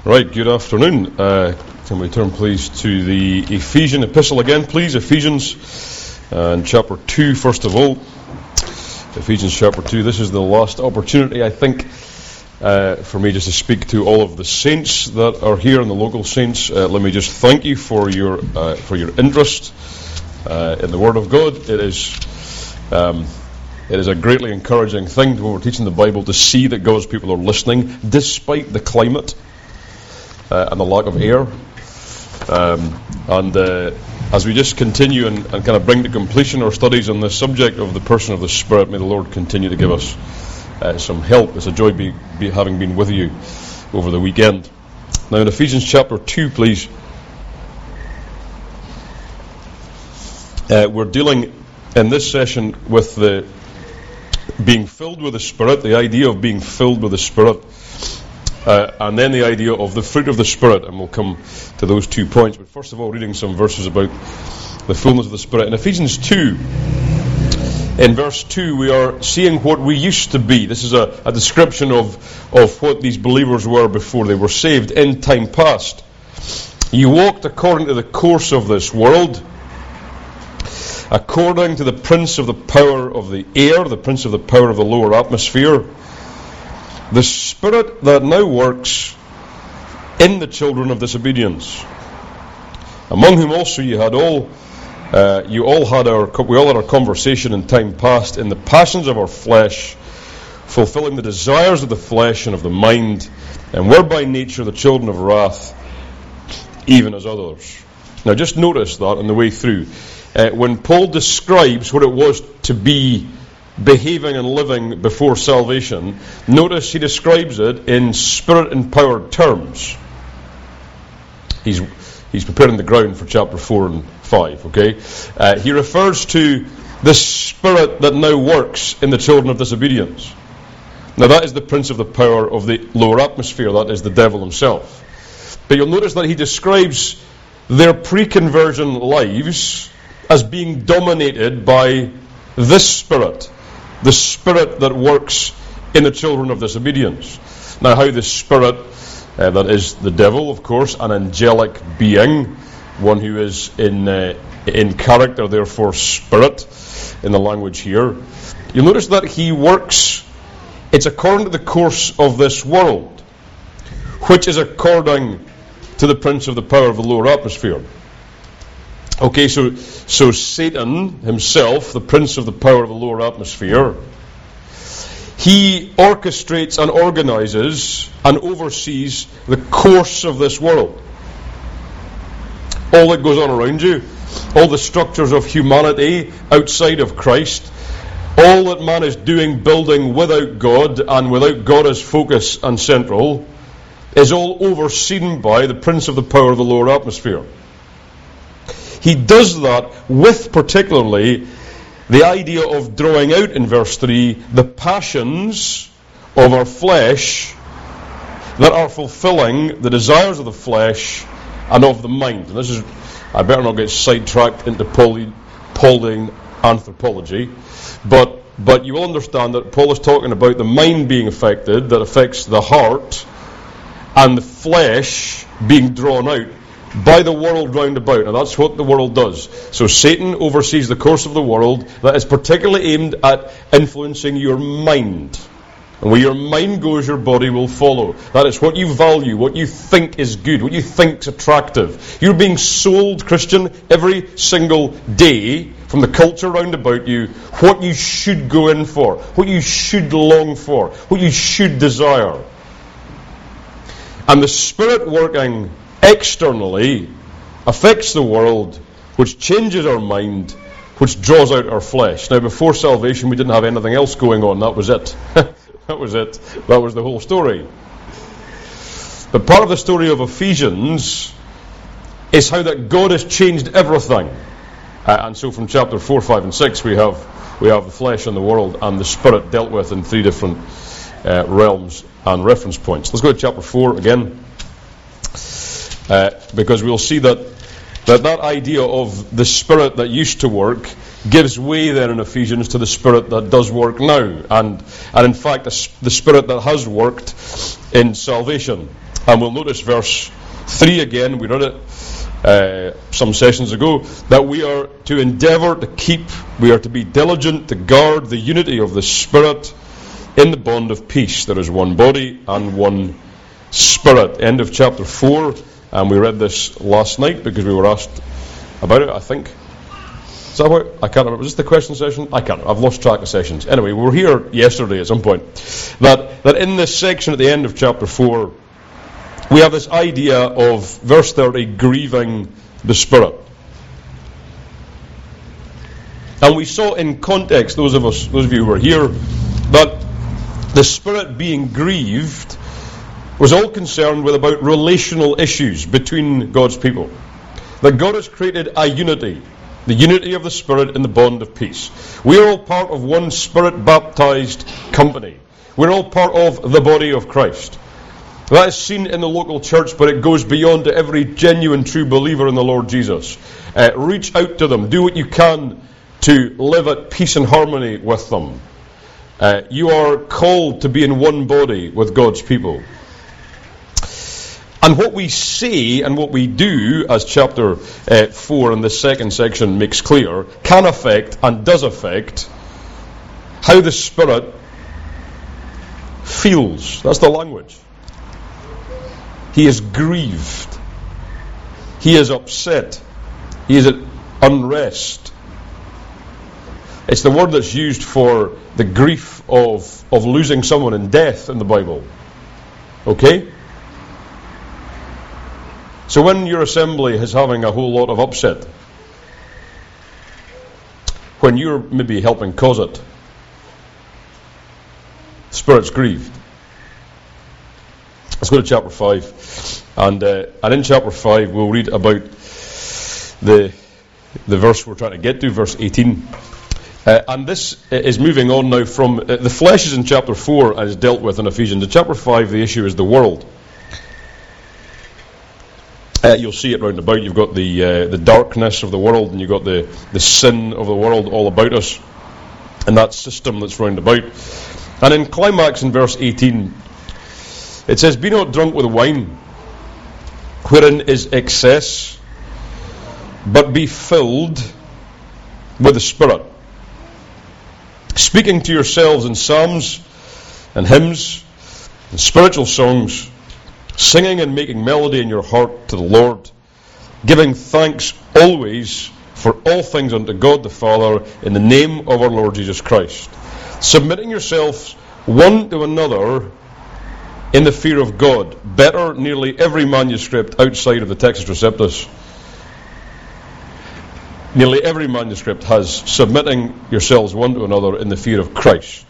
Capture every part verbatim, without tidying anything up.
Right, good afternoon. Uh, can we turn please to the Ephesian epistle again, please? Ephesians and chapter two, first of all. Ephesians chapter two. This is the last opportunity, I think, uh, for me just to speak to all of the saints that are here and the local saints. Uh, let me just thank you for your uh, for your interest uh, in the Word of God. It is um, it is a greatly encouraging thing when we're teaching the Bible to see that God's people are listening, despite the climate. Uh, and the lack of air. Um, and uh, as we just continue and, and kind of bring to completion our studies on this subject of the person of the Spirit, may the Lord continue to give us uh, some help. It's a joy be, be having been with you over the weekend. Now in Ephesians chapter two, please. Uh, we're dealing in this session with the being filled with the Spirit, the idea of being filled with the Spirit. Uh, and then the idea of the fruit of the Spirit, and we'll come to those two points. But first of all, reading some verses about the fullness of the Spirit. In Ephesians two, in verse two, we are seeing what we used to be. This is a, a description of, of what these believers were before they were saved in time past. You walked according to the course of this world, according to the prince of the power of the air, the prince of the power of the lower atmosphere, the spirit that now works in the children of disobedience, among whom also you had all, uh, you all had our, we all had our conversation in time past in the passions of our flesh, fulfilling the desires of the flesh and of the mind, and were by nature the children of wrath, even as others. Now, just notice that on the way through, uh, when Paul describes what it was to be behaving and living before salvation, notice he describes it in spirit-empowered terms. He's he's preparing the ground for chapter four and five, okay? Uh, he refers to the spirit that now works in the children of disobedience. Now that is the prince of the power of the lower atmosphere, that is the devil himself. But you'll notice that he describes their pre-conversion lives as being dominated by this spirit, the spirit that works in the children of disobedience. Now, how the spirit, uh, that is the devil, of course, an angelic being, one who is in uh, in character, therefore spirit, in the language here. You'll notice that he works, it's according to the course of this world, which is according to the prince of the power of the lower atmosphere. Okay, so so Satan himself, the prince of the power of the lower atmosphere, he orchestrates and organizes and oversees the course of this world. All that goes on around you, all the structures of humanity outside of Christ, all that man is doing, building without God and without God as focus and central, is all overseen by the prince of the power of the lower atmosphere. He does that with particularly the idea of drawing out in verse three the passions of our flesh that are fulfilling the desires of the flesh and of the mind. And this is, I better not get sidetracked into Pauli, Pauline anthropology, but but you will understand that Paul is talking about the mind being affected, that affects the heart, and the flesh being drawn out by the world round about. And that's what the world does. So Satan oversees the course of the world that is particularly aimed at influencing your mind. And where your mind goes, your body will follow. That is what you value, what you think is good, what you think is attractive. You're being sold, Christian, every single day from the culture round about you, what you should go in for, what you should long for, what you should desire. And the Spirit working externally affects the world, which changes our mind, which draws out our flesh. Now, before salvation, we didn't have anything else going on. That was it. That was it. That was the whole story. But part of the story of Ephesians is how that God has changed everything. Uh, and so from chapter four, five, and six, we have we have the flesh and the world and the Spirit dealt with in three different uh, realms and reference points. Let's go to chapter four again. Uh, because we'll see that, that that idea of the Spirit that used to work gives way then in Ephesians to the Spirit that does work now. And and in fact, the, the Spirit that has worked in salvation. And we'll notice verse three again, we read it uh, some sessions ago, that we are to endeavour to keep, we are to be diligent to guard the unity of the Spirit in the bond of peace. There is one body and one Spirit. End of chapter four, and we read this last night because we were asked about it, I think. Is that what? I can't remember. Was this the question session? I can't. I've lost track of sessions. Anyway, we were here yesterday at some point. That, that in this section at the end of chapter four, we have this idea of, verse thirty, grieving the Spirit. And we saw in context, those of us, those of you who were here, that the Spirit being grieved was all concerned with about relational issues between God's people. That God has created a unity, the unity of the Spirit in the bond of peace. We are all part of one Spirit-baptized company. We're all part of the body of Christ. That is seen in the local church, but it goes beyond to every genuine true believer in the Lord Jesus. Uh, reach out to them. Do what you can to live at peace and harmony with them. Uh, you are called to be in one body with God's people. And what we say and what we do, as chapter uh, four in the second section makes clear, can affect and does affect how the Spirit feels. That's the language. He is grieved. He is upset. He is at unrest. It's the word that's used for the grief of, of losing someone in death in the Bible. Okay? So when your assembly is having a whole lot of upset, when you're maybe helping cause it, the Spirit's grieved. Let's go to chapter five, and uh, and in chapter five we'll read about the the verse we're trying to get to, verse eighteen. Uh, and this is moving on now from uh, the flesh is in chapter four as dealt with in Ephesians. In chapter five, the issue is the world. Uh, you'll see it round about. You've got the uh, the darkness of the world, and you've got the the sin of the world all about us, and that system that's round about. And in climax in verse eighteen. It says, "Be not drunk with wine, wherein is excess, but be filled with the Spirit, speaking to yourselves in psalms and hymns and spiritual songs, singing and making melody in your heart to the Lord, giving thanks always for all things unto God the Father in the name of our Lord Jesus Christ, submitting yourselves one to another in the fear of God." Better, nearly every manuscript outside of the Textus Receptus, nearly every manuscript has submitting yourselves one to another in the fear of Christ.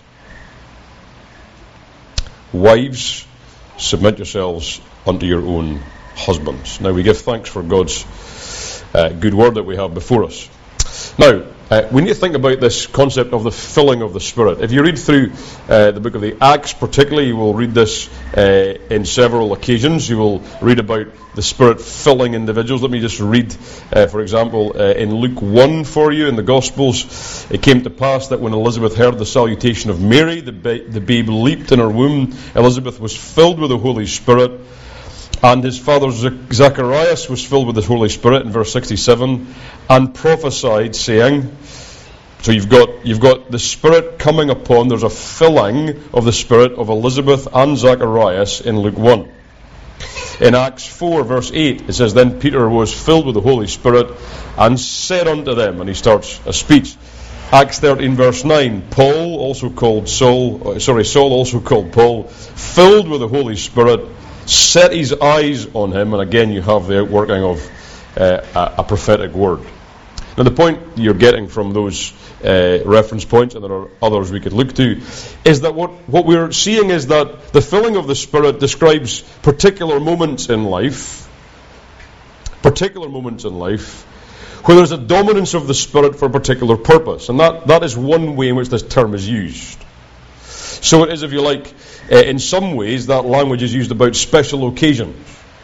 Wives, submit yourselves unto your own husbands. Now we give thanks for God's uh, good word that we have before us. Now, Uh, we need to think about this concept of the filling of the Spirit. If you read through uh, the book of the Acts particularly, you will read this uh, in several occasions. You will read about the Spirit filling individuals. Let me just read, uh, for example, uh, in Luke one for you in the Gospels. "It came to pass that when Elizabeth heard the salutation of Mary, the, ba- the babe leaped in her womb. Elizabeth was filled with the Holy Spirit. And his father Zacharias was filled with the Holy Spirit," in verse sixty-seven, "and prophesied, saying," so you've got you've got the Spirit coming upon, there's a filling of the Spirit of Elizabeth and Zacharias in Luke one. In Acts four, verse eight, it says, "Then Peter was filled with the Holy Spirit and said unto them," and he starts a speech. Acts thirteen, verse nine, Paul, also called Saul, sorry, Saul, also called Paul, filled with the Holy Spirit, set his eyes on him, and again you have the outworking of uh, a, a prophetic word. Now the point you're getting from those uh, reference points, and there are others we could look to, is that what, what we're seeing is that the filling of the Spirit describes particular moments in life, particular moments in life, where there's a dominance of the Spirit for a particular purpose, and that, that is one way in which this term is used. So it is, if you like, uh, in some ways that language is used about special occasions.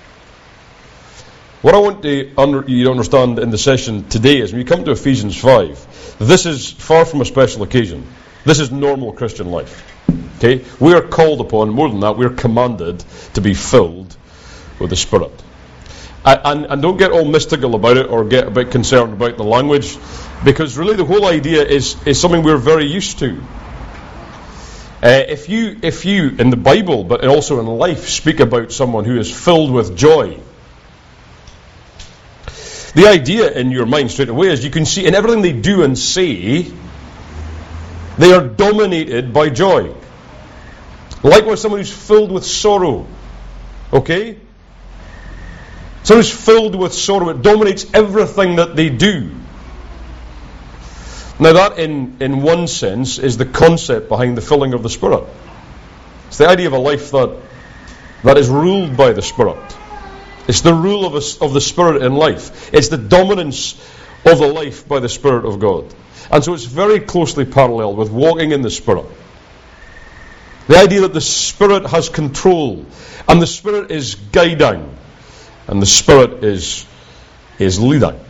What I want to under, you to understand in the session today is when you come to Ephesians five, this is far from a special occasion. This is normal Christian life. Okay? We are called upon, more than that, we are commanded to be filled with the Spirit. And, and don't get all mystical about it or get a bit concerned about the language, because really the whole idea is, is something we're very used to. Uh, if you, if you, in the Bible, but also in life, speak about someone who is filled with joy, the idea in your mind straight away is you can see in everything they do and say, they are dominated by joy. Likewise, someone who's filled with sorrow. Okay? Someone who's filled with sorrow, it dominates everything that they do. Now that, in, in one sense, is the concept behind the filling of the Spirit. It's the idea of a life that, that is ruled by the Spirit. It's the rule of, a, of the Spirit in life. It's the dominance of the life by the Spirit of God. And so it's very closely paralleled with walking in the Spirit. The idea that the Spirit has control, and the Spirit is guiding, and the Spirit is is leading.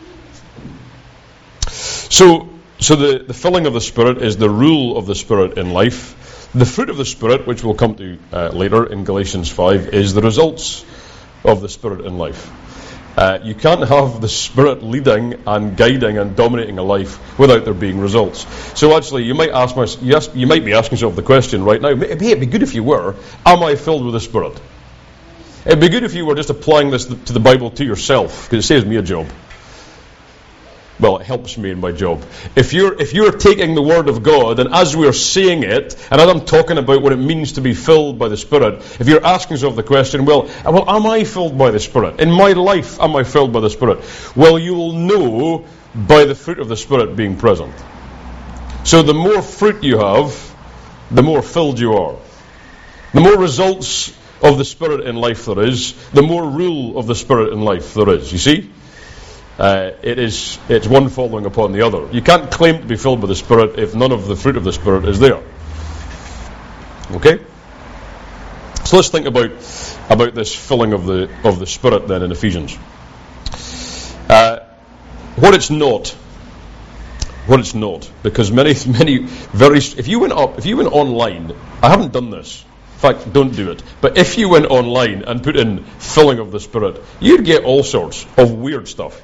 So, so the, the filling of the Spirit is the rule of the Spirit in life. The fruit of the Spirit, which we'll come to uh, later in Galatians five, is the results of the Spirit in life. Uh, you can't have the Spirit leading and guiding and dominating a life without there being results. So actually, you might ask, my, you, ask you might be asking yourself the question right now, hey, it'd be good if you were, am I filled with the Spirit? It'd be good if you were just applying this to the Bible to yourself, because it saves me a job. Well, it helps me in my job. If you're if you're taking the Word of God, and as we're saying it, and as I'm talking about what it means to be filled by the Spirit, if you're asking yourself the question, well, well, am I filled by the Spirit? In my life, am I filled by the Spirit? Well, you will know by the fruit of the Spirit being present. So the more fruit you have, the more filled you are. The more results of the Spirit in life there is, the more rule of the Spirit in life there is. You see? Uh, it is it's one following upon the other. You can't claim to be filled by the Spirit if none of the fruit of the Spirit is there. Okay? So let's think about about this filling of the of the Spirit then in Ephesians. Uh, what it's not, what it's not, because many many very if you went up if you went online, I haven't done this. In fact, don't do it. But if you went online and put in filling of the Spirit, you'd get all sorts of weird stuff.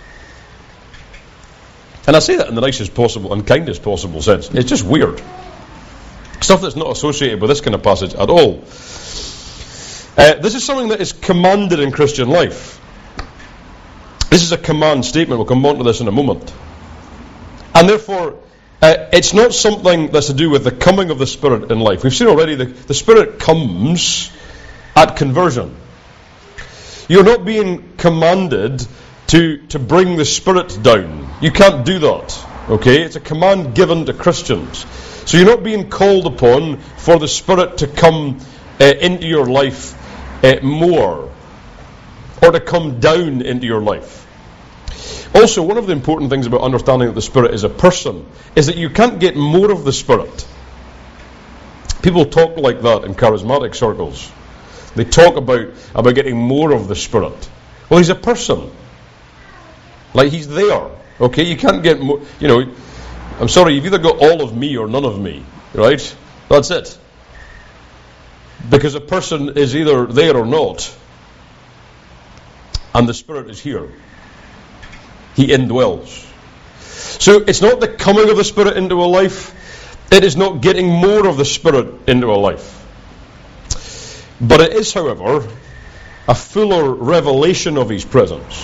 And I say that in the nicest possible and kindest possible sense. It's just weird. Stuff that's not associated with this kind of passage at all. Uh, this is something that is commanded in Christian life. This is a command statement. We'll come on to this in a moment. And therefore, uh, it's not something that's to do with the coming of the Spirit in life. We've seen already the, the Spirit comes at conversion. You're not being commanded to, to bring the Spirit down. You can't do that. Okay? It's a command given to Christians. So you're not being called upon for the Spirit to come uh, into your life uh, more, or to come down into your life. Also, one of the important things about understanding that the Spirit is a person is that you can't get more of the Spirit. People talk like that in charismatic circles. They talk about, about getting more of the Spirit. Well, he's a person. Like, he's there. Okay, you can't get more, you know, I'm sorry, you've either got all of me or none of me, right? That's it. Because a person is either there or not. And the Spirit is here. He indwells. So it's not the coming of the Spirit into a life. It is not getting more of the Spirit into a life. But it is, however, a fuller revelation of His presence.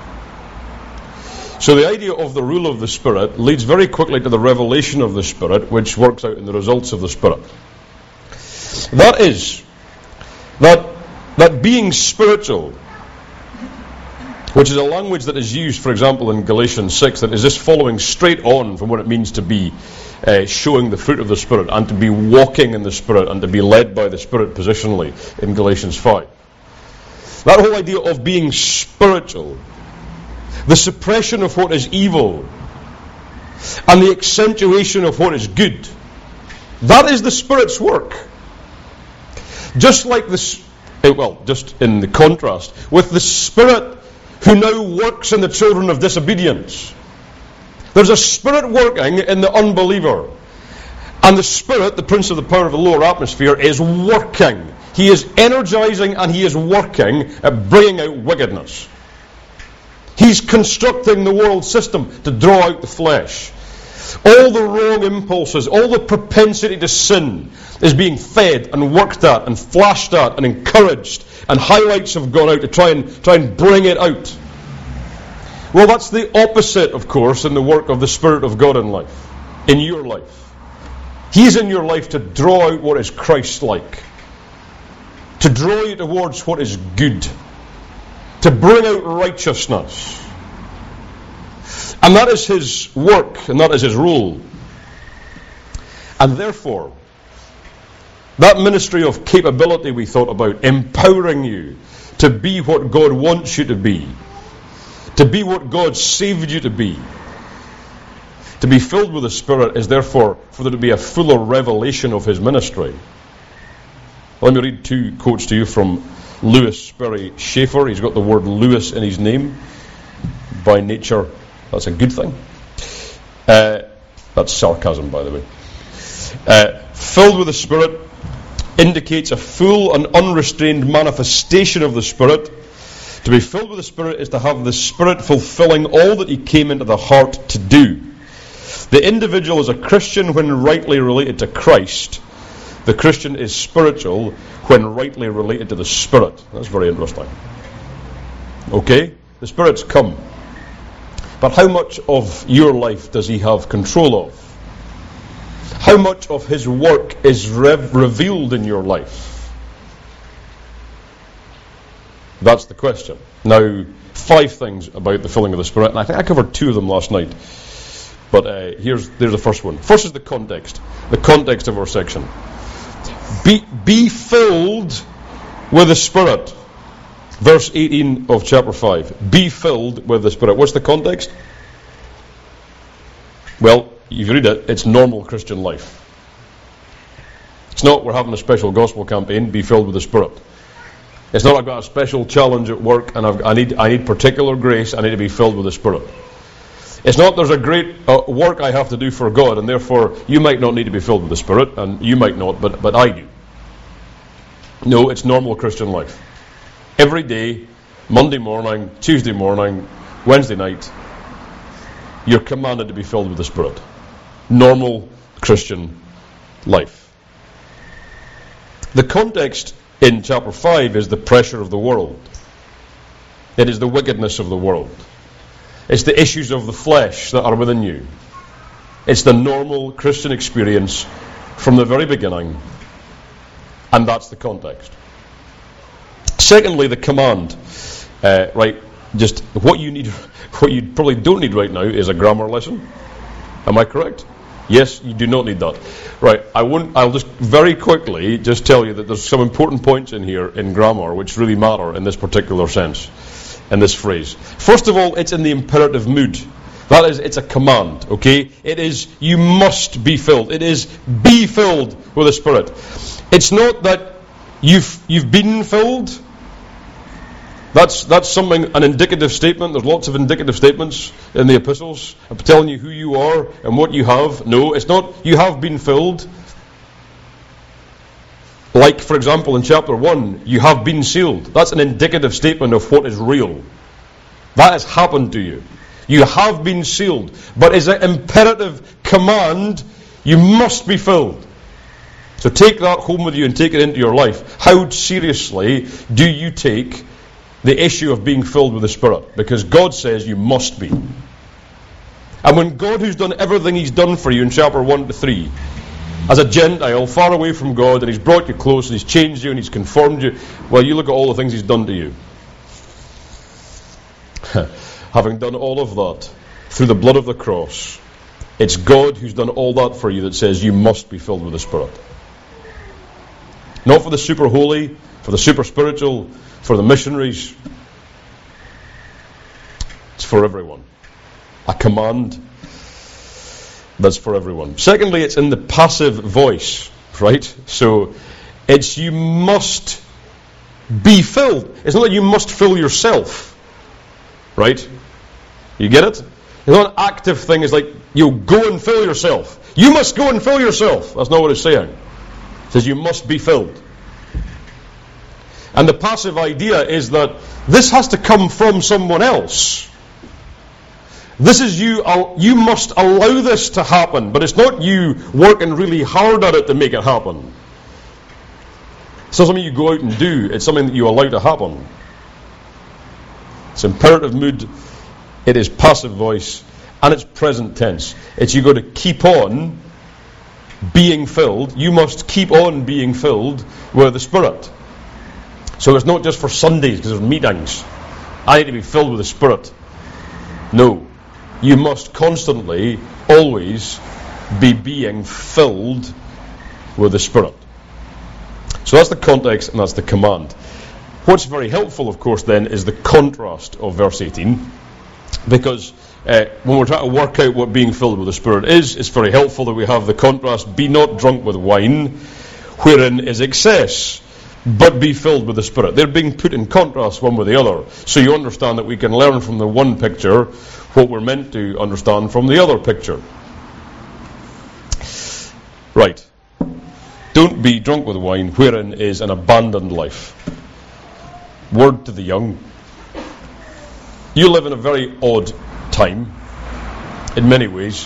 So the idea of the rule of the Spirit leads very quickly to the revelation of the Spirit, which works out in the results of the Spirit. That is, that, that being spiritual, which is a language that is used, for example, in Galatians six, that is just following straight on from what it means to be uh, showing the fruit of the Spirit, and to be walking in the Spirit, and to be led by the Spirit positionally in Galatians five. That whole idea of being spiritual, the suppression of what is evil, and the accentuation of what is good, that is the Spirit's work. Just like this, well, just in the contrast with the Spirit who now works in the children of disobedience. There's a Spirit working in the unbeliever. And the Spirit, the prince of the power of the lower atmosphere, is working. He is energizing and he is working at bringing out wickedness. He's constructing the world system to draw out the flesh. All the wrong impulses, all the propensity to sin is being fed and worked at and flashed at and encouraged, and highlights have gone out to try and try and bring it out. Well, that's the opposite, of course, in the work of the Spirit of God in life, in your life. He's in your life to draw out what is Christ-like, to draw you towards what is good, to bring out righteousness. And that is his work, and that is his role. And therefore, that ministry of capability we thought about, empowering you to be what God wants you to be, to be what God saved you to be, to be filled with the Spirit, is therefore for there to be a fuller revelation of his ministry. Let me read two quotes to you from Lewis Sperry Schaeffer. He's got the word Lewis in his name. By nature, that's a good thing. Uh, that's sarcasm, by the way. Uh, filled with the Spirit indicates a full and unrestrained manifestation of the Spirit. To be filled with the Spirit is to have the Spirit fulfilling all that he came into the heart to do. The individual is a Christian when rightly related to Christ. The Christian is spiritual when rightly related to the Spirit. That's very interesting. Okay? The Spirit's come. But how much of your life does he have control of? How much of his work is rev- revealed in your life? That's the question. Now, five things about the filling of the Spirit, and I think I covered two of them last night. But uh, here's there's the first one. First is the context. The context of our section. Be, be filled with the Spirit. Verse eighteen of chapter five. Be filled with the Spirit. What's the context? Well, if you read it, it's normal Christian life. It's not we're having a special gospel campaign, be filled with the Spirit. It's not I've got a special challenge at work and I've, I need I need particular grace, I need to be filled with the Spirit. It's not there's a great uh, work I have to do for God, and therefore you might not need to be filled with the Spirit, and you might not, but, but I do. No, it's normal Christian life. Every day, Monday morning, Tuesday morning, Wednesday night, you're commanded to be filled with the Spirit. Normal Christian life. The context in chapter five is the pressure of the world. It is the wickedness of the world. It's the issues of the flesh that are within you. It's the normal Christian experience from the very beginning, and that's the context. Secondly, the command. Uh, right, just what you need, what you probably don't need right now is a grammar lesson. Am I correct? Yes, you do not need that. Right, I won't. I'll just very quickly just tell you that there's some important points in here in grammar which really matter in this particular sense, in this phrase. First of all, it's in the imperative mood. That is, it's a command, okay? It is, you must be filled. It is, be filled with the Spirit. It's not that you've you've been filled. That's that's something, an indicative statement. There's lots of indicative statements in the epistles. I'm telling you who you are and what you have. No, it's not you have been filled. Like, for example, in chapter one, you have been sealed. That's an indicative statement of what is real. That has happened to you. You have been sealed. But as an imperative command, you must be filled. So take that home with you and take it into your life. How seriously do you take the issue of being filled with the Spirit? Because God says you must be. And when God, who's done everything he's done for you in chapter one to three, as a Gentile, far away from God, and he's brought you close, and he's changed you, and he's conformed you, well, you look at all the things he's done to you. Having done all of that through the blood of the cross, it's God who's done all that for you that says you must be filled with the Spirit. Not for the super holy, for the super spiritual, for the missionaries. It's for everyone. A command that's for everyone. Secondly, it's in the passive voice, right? So it's you must be filled. It's not that you must fill yourself, right? You get it? It's not an active thing. It's like you go and fill yourself. You must go and fill yourself. That's not what it's saying. It says you must be filled. And the passive idea is that this has to come from someone else. This is you, you must allow this to happen, but it's not you working really hard at it to make it happen. It's not something you go out and do, it's something that you allow to happen. It's imperative mood, it is passive voice, and it's present tense. It's you got to keep on being filled. You must keep on being filled with the Spirit. So it's not just for Sundays because there's meetings. I need to be filled with the Spirit. No. You must constantly, always be being filled with the Spirit. So that's the context and that's the command. What's very helpful, of course, then, is the contrast of verse eighteen. Because uh, when we're trying to work out what being filled with the Spirit is, it's very helpful that we have the contrast. Be not drunk with wine, wherein is excess, but be filled with the Spirit. They're being put in contrast one with the other. So you understand that we can learn from the one picture what we're meant to understand from the other picture. Right. Don't be drunk with wine, wherein is an abandoned life. Word to the young. You live in a very odd time, in many ways.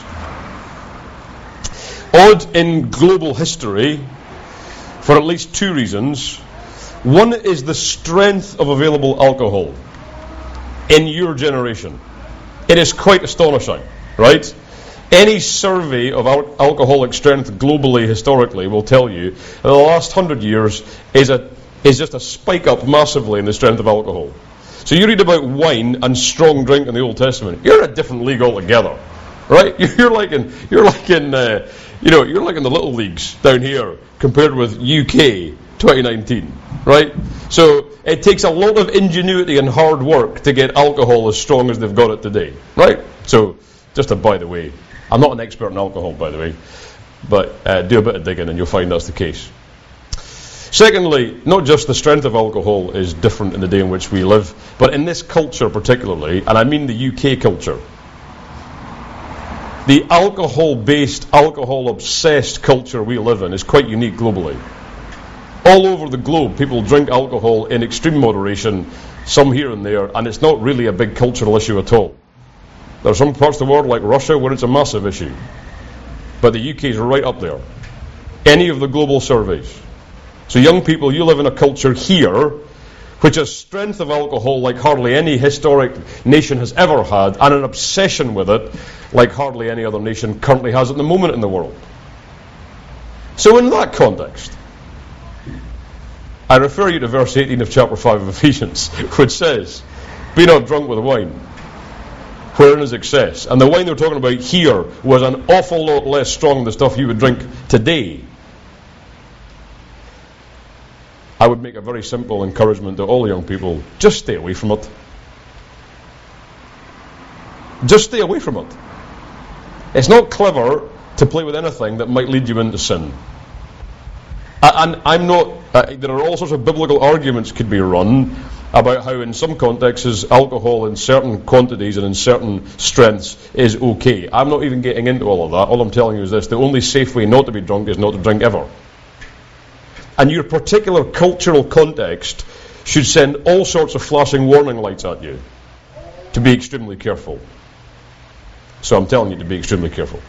Odd in global history, for at least two reasons. One is the strength of available alcohol in your generation. It is quite astonishing, right? Any survey of al- alcoholic strength globally, historically, will tell you that the last hundred years is a is just a spike up massively in the strength of alcohol. So you read about wine and strong drink in the Old Testament. You're in a different league altogether, right? You're like in you're like in uh, you know you're like in the little leagues down here compared with U K twenty nineteen, right? So it takes a lot of ingenuity and hard work to get alcohol as strong as they've got it today, right? So just a by the way, I'm not an expert in alcohol, by the way, but uh, do a bit of digging and you'll find that's the case. Secondly, not just the strength of alcohol is different in the day in which we live, but in this culture particularly, and I mean the U K culture, the alcohol-based, alcohol-obsessed culture we live in is quite unique globally. All over the globe, people drink alcohol in extreme moderation, some here and there, and it's not really a big cultural issue at all. There are some parts of the world, like Russia, where it's a massive issue. But the U K is right up there. Any of the global surveys. So young people, you live in a culture here which has strength of alcohol like hardly any historic nation has ever had, and an obsession with it like hardly any other nation currently has at the moment in the world. So in that context, I refer you to verse eighteen of chapter five of Ephesians, which says, "Be not drunk with wine, wherein is excess." And the wine they're talking about here was an awful lot less strong than the stuff you would drink today. I would make a very simple encouragement to all young people: just stay away from it. Just stay away from it. It's not clever to play with anything that might lead you into sin. And I'm not, uh, there are all sorts of biblical arguments could be run about how in some contexts alcohol in certain quantities and in certain strengths is okay. I'm not even getting into all of that. All I'm telling you is this: the only safe way not to be drunk is not to drink ever. And your particular cultural context should send all sorts of flashing warning lights at you to be extremely careful. So I'm telling you to be extremely careful.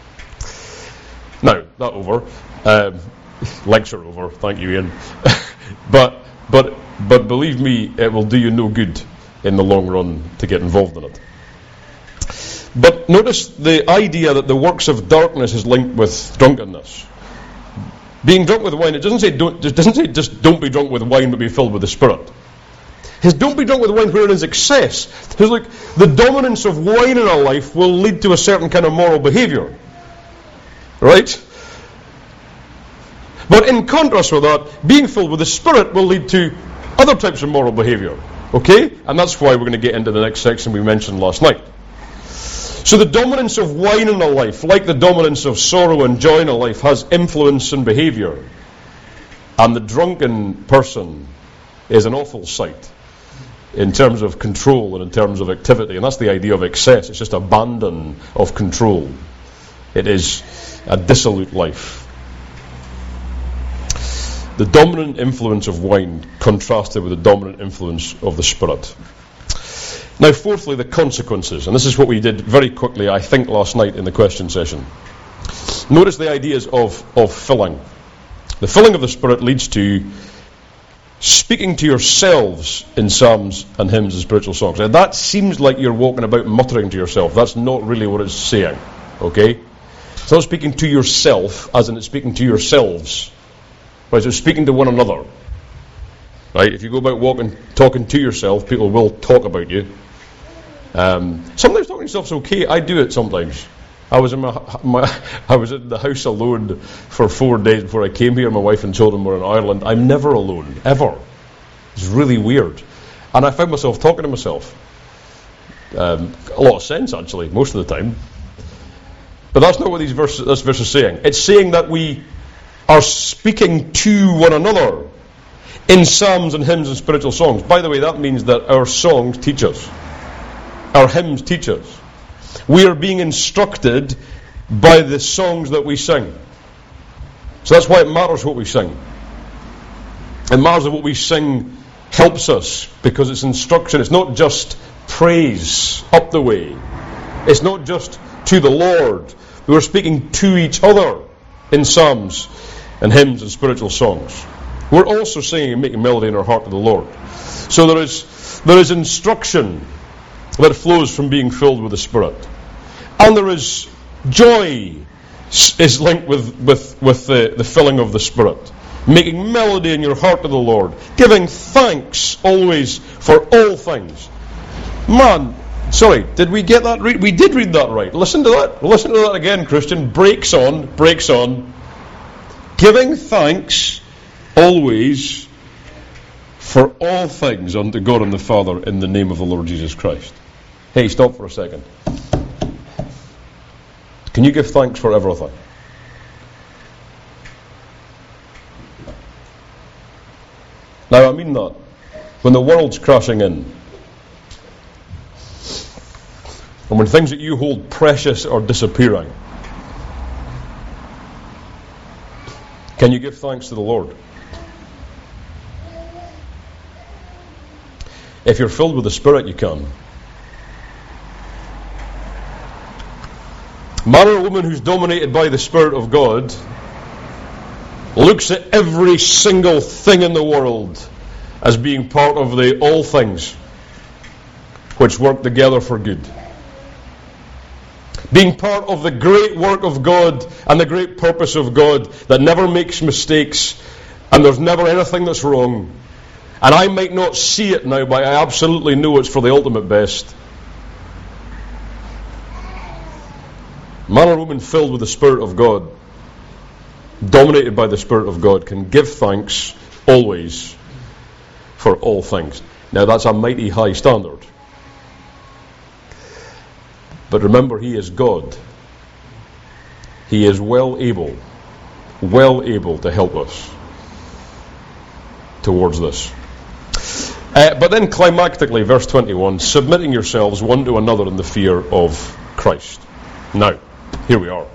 Now, that over. Um, lecture over. Thank you, Ian. but but but believe me, it will do you no good in the long run to get involved in it. But notice the idea that the works of darkness is linked with drunkenness. Being drunk with wine, it doesn't say don't, it doesn't say just don't be drunk with wine, but be filled with the Spirit. His don't be drunk with wine wherein is excess. His like the dominance of wine in our life will lead to a certain kind of moral behaviour, right? But in contrast with that, being filled with the Spirit will lead to other types of moral behaviour. Okay, and that's why we're going to get into the next section we mentioned last night. So the dominance of wine in a life, like the dominance of sorrow and joy in a life, has influence in behaviour. And the drunken person is an awful sight in terms of control and in terms of activity. And that's the idea of excess. It's just abandon of control. It is a dissolute life. The dominant influence of wine contrasted with the dominant influence of the Spirit. Now, fourthly, the consequences. And this is what we did very quickly, I think, last night in the question session. Notice the ideas of, of filling. The filling of the Spirit leads to speaking to yourselves in psalms and hymns and spiritual songs. Now, that seems like you're walking about muttering to yourself. That's not really what it's saying. Okay? It's not speaking to yourself, as in it's speaking to yourselves. Right, so speaking to one another. Right? If you go about walking, talking to yourself, people will talk about you. Um, sometimes talking to yourself's okay. I do it sometimes. I was in my, my I was in the house alone for four days before I came here. My wife and children were in Ireland. I'm never alone, ever. It's really weird. And I found myself talking to myself. Um, a lot of sense, actually, most of the time. But that's not what these verses, this verse is saying. It's saying that we are speaking to one another in psalms and hymns and spiritual songs. By the way, that means that our songs teach us. Our hymns teach us. We are being instructed by the songs that we sing. So that's why it matters what we sing. It matters that what we sing helps us, because it's instruction. It's not just praise up the way. It's not just to the Lord. We're speaking to each other in psalms and hymns and spiritual songs. We're also singing and making melody in our heart to the Lord. So there is there is instruction that flows from being filled with the Spirit. And there is joy is linked with, with, with the, the filling of the Spirit. Making melody in your heart to the Lord. Giving thanks always for all things. Man, sorry, did we get that right? We did read that right. Listen to that. Listen to that again, Christian. Breaks on, breaks on. Giving thanks always for all things unto God and the Father in the name of the Lord Jesus Christ. Hey, stop for a second. Can you give thanks for everything? Now, I mean that. When the world's crashing in, and when things that you hold precious are disappearing, can you give thanks to the Lord? If you're filled with the Spirit, you can. Man or woman who's dominated by the Spirit of God looks at every single thing in the world as being part of the all things which work together for good. Being part of the great work of God and the great purpose of God that never makes mistakes, and there's never anything that's wrong. And I might not see it now, but I absolutely know it's for the ultimate best. Man or woman filled with the Spirit of God, dominated by the Spirit of God, can give thanks always for all things. Now that's a mighty high standard. But remember, He is God. He is well able, well able to help us towards this. Uh, but then climactically, verse twenty-one, submitting yourselves one to another in the fear of Christ. Now, here we are.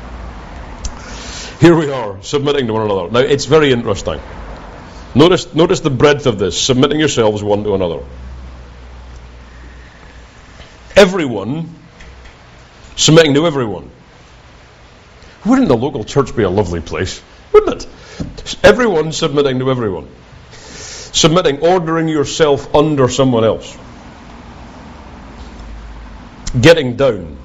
Here we are, submitting to one another. Now, it's very interesting. Notice, notice the breadth of this, submitting yourselves one to another. Everyone submitting to everyone. Wouldn't the local church be a lovely place? Wouldn't it? Everyone submitting to everyone. Submitting, ordering yourself under someone else. Getting down.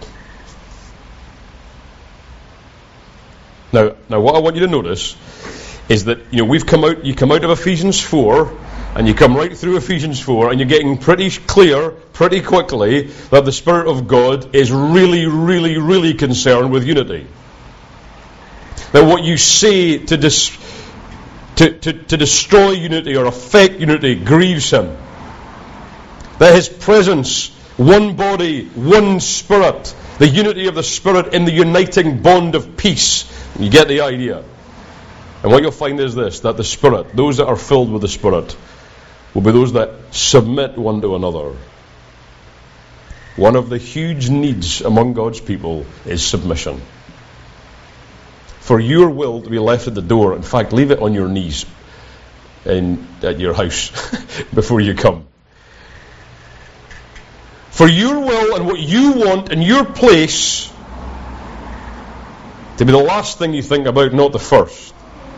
Now, now, what I want you to notice is that, you know, we've come out. You come out of Ephesians four, and you come right through Ephesians four, and you're getting pretty clear, pretty quickly, that the Spirit of God is really, really, really concerned with unity. Now, what you say to dis, to, to, to destroy unity or affect unity grieves Him. That His presence, one body, one Spirit, the unity of the Spirit in the uniting bond of peace. You get the idea. And what you'll find is this, that the Spirit, those that are filled with the Spirit, will be those that submit one to another. one of the huge needs among God's people is submission. For your will to be left at the door, in fact, leave it on your knees in, at your house before you come. For your will and what you want in your place to be the last thing you think about, not the first.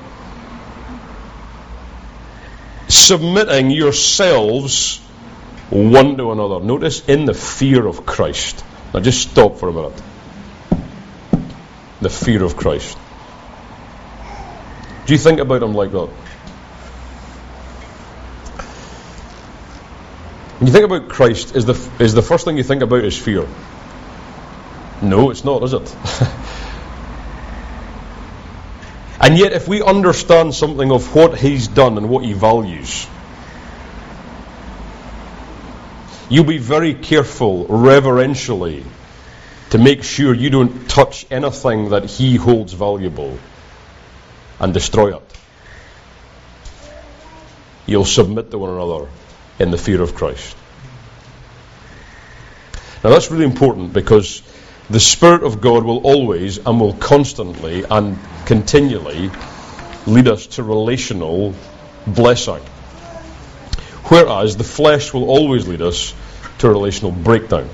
Submitting yourselves one to another. Notice, in the fear of Christ. Now just stop for a minute. The fear of Christ. Do you think about him like that? When you think about Christ, is the is the first thing you think about is fear? No, it's not, is it? And yet, if we understand something of what he's done and what he values, you'll be very careful, reverentially, to make sure you don't touch anything that he holds valuable and destroy it. You'll submit to one another in the fear of Christ. Now that's really important, because the Spirit of God will always and will constantly and continually lead us to relational blessing, whereas the flesh will always lead us to a relational breakdown.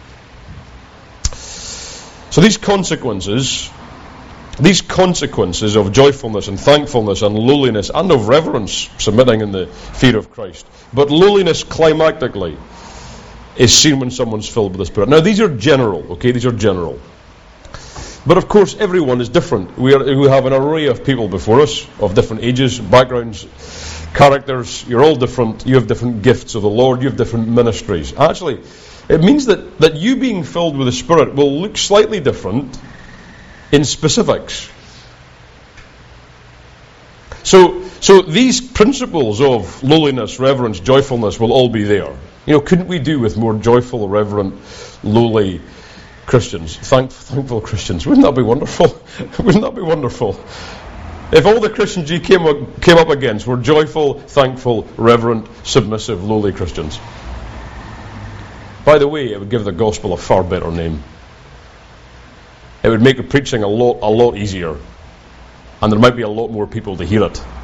So these consequences, these consequences of joyfulness and thankfulness and lowliness and of reverence, submitting in the fear of Christ, but lowliness climactically is seen when someone's filled with the Spirit. Now these are general, okay, these are general. But of course everyone is different. We, are, we have an array of people before us, of different ages, backgrounds, characters. You're all different. You have different gifts of the Lord. You have different ministries. Actually, it means that, that you being filled with the Spirit will look slightly different in specifics. So, so these principles of lowliness, reverence, joyfulness will all be there. You know, couldn't we do with more joyful, reverent, lowly Christians, thank, thankful Christians? Wouldn't that be wonderful? Wouldn't that be wonderful? If all the Christians you came up, came up against were joyful, thankful, reverent, submissive, lowly Christians. By the way, it would give the gospel a far better name. It would make the preaching a lot, a lot easier, and there might be a lot more people to hear it.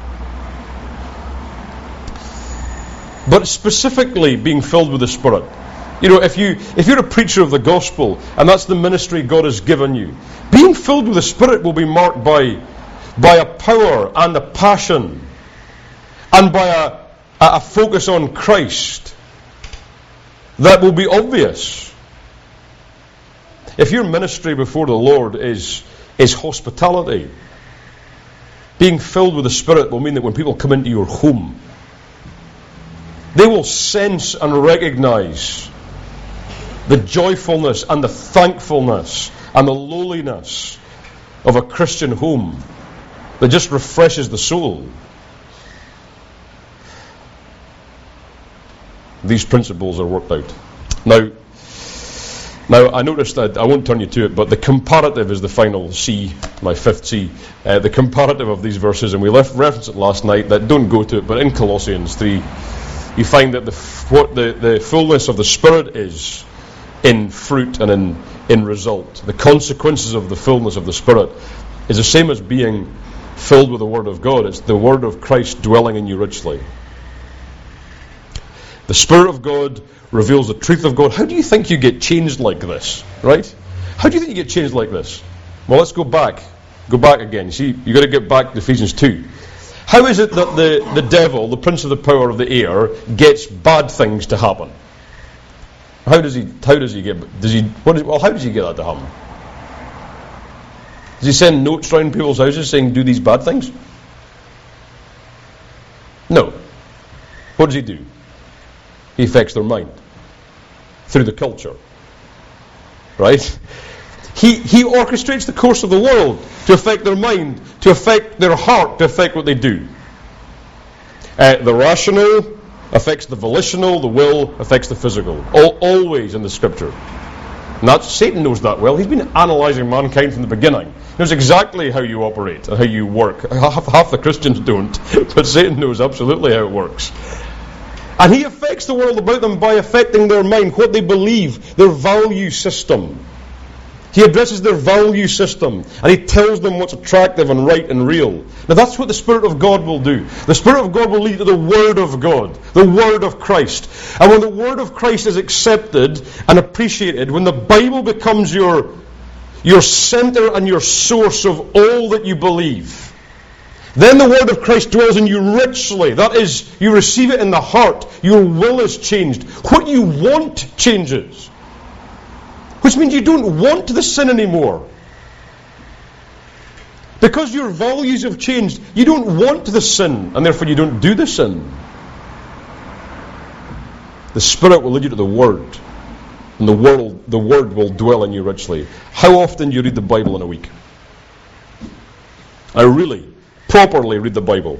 But specifically being filled with the Spirit. You know, if you if you're a preacher of the gospel and that's the ministry God has given you, being filled with the Spirit will be marked by by a power and a passion and by a, a focus on Christ that will be obvious. If your ministry before the Lord is is hospitality, being filled with the Spirit will mean that when people come into your home, they will sense and recognize the joyfulness and the thankfulness and the lowliness of a Christian home that just refreshes the soul. These principles are worked out. Now, now I noticed that, I won't turn you to it, but the comparative is the final C, my fifth C. Uh, the comparative of these verses, and we left reference it last night, that don't go to it, but in Colossians three, you find that the what the, the fullness of the Spirit is in fruit and in, in result. The consequences of the fullness of the Spirit is the same as being filled with the Word of God. It's the Word of Christ dwelling in you richly. The Spirit of God reveals the truth of God. How do you think you get changed like this? Right? How do you think you get changed like this? Well, let's go back. Go back again. You see, you've got to get back to Ephesians two. How is it that the, the devil, the prince of the power of the air, gets bad things to happen? How does he? How does he get? Does he? What is, well, how does he get that to happen? Does he send notes around people's houses saying, "Do these bad things"? No. What does he do? He affects their mind through the culture, right? He he orchestrates the course of the world to affect their mind, to affect their heart, to affect what they do. Uh, the rational affects the volitional, the will affects the physical. All, always in the Scripture. And that's, Satan knows that well. He's been analysing mankind from the beginning. He knows exactly how you operate and how you work. Half, half the Christians don't, but Satan knows absolutely how it works. And he affects the world about them by affecting their mind, what they believe, their value system. He addresses their value system, and he tells them what's attractive and right and real. Now that's what the Spirit of God will do. The Spirit of God will lead to the Word of God, the Word of Christ. And when the Word of Christ is accepted and appreciated, when the Bible becomes your, your center and your source of all that you believe, then the Word of Christ dwells in you richly. That is, you receive it in the heart. Your will is changed. What you want changes. Which means you don't want the sin anymore. Because your values have changed, you don't want the sin, and therefore you don't do the sin. The Spirit will lead you to the Word, and the world, the Word will dwell in you richly. How often do you read the Bible in a week? I really, properly read the Bible.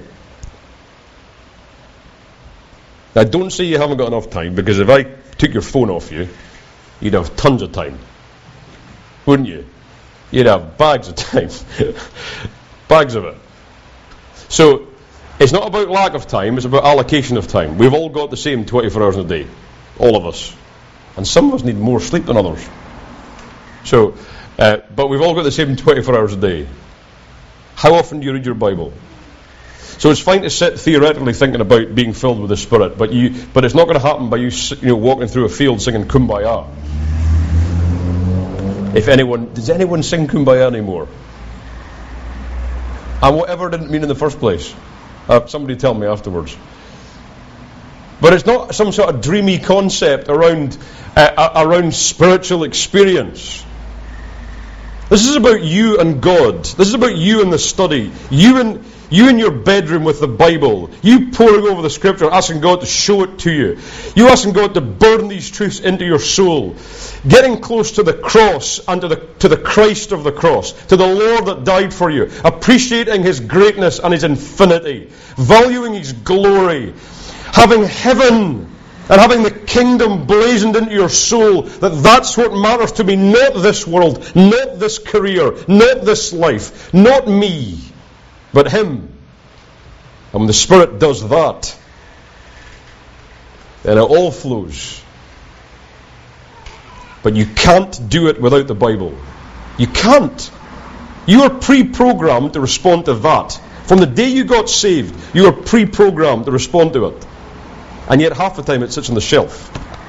Now don't say you haven't got enough time, because if I took your phone off you, you'd have tons of time, wouldn't you? You'd have bags of time. Bags of it. So, it's not about lack of time, it's about allocation of time. We've all got the same twenty-four hours in a day. All of us. And some of us need more sleep than others. So, uh, but we've all got the same twenty-four hours a day. How often do you read your Bible? So it's fine to sit theoretically thinking about being filled with the Spirit, but you, but it's not going to happen by you, you know, walking through a field singing Kumbaya. If anyone, does anyone sing Kumbaya anymore? And whatever it didn't mean in the first place. Uh, somebody tell me afterwards. But it's not some sort of dreamy concept around uh, around spiritual experience. This is about you and God. This is about you and the study. You and you in your bedroom with the Bible. You poring over the Scripture, asking God to show it to you. You asking God to burn these truths into your soul. Getting close to the cross and to the, to the Christ of the cross. To the Lord that died for you. Appreciating His greatness and His infinity. Valuing His glory. Having heaven and having the kingdom blazoned into your soul, that that's what matters to me, not this world, not this career, not this life, not me, but Him. And when the Spirit does that, then it all flows. But you can't do it without the Bible. You can't. You are pre-programmed to respond to that. From the day you got saved, you are pre-programmed to respond to it. And yet half the time it sits on the shelf.